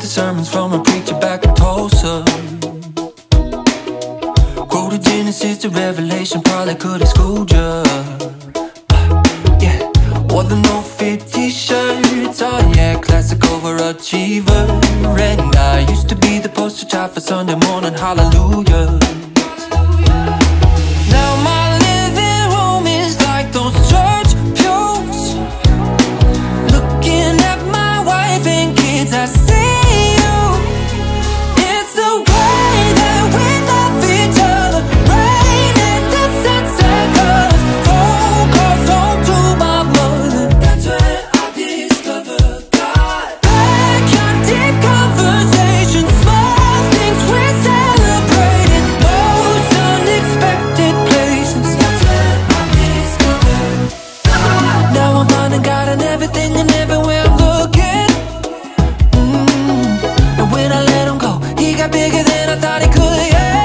sermons from a preacher back in Tulsa. Quoted Genesis to Revelation, probably could have schooled ya. Yeah, wore the no-fit t-shirts, oh yeah, classic overachiever. And I used to be the poster child for Sunday morning hallelujah. Now my living room is like those church pews. Looking at my wife and kids, I see you. It's the way that we love each other, rain and the sunset colors, phone calls home to my mother. That's when I discovered God. Backyard deep conversations, small things we celebrated, most unexpected places. That's when I discovered God. Now I'm finding God in everything and everywhere I'm looking. And when I let him go, he got bigger than I thought he could, yeah.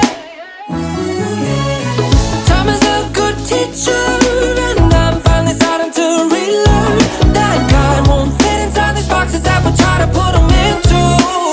Time is a good teacher, and I'm finally starting to relearn that God won't fit inside these boxes that we try to put him into.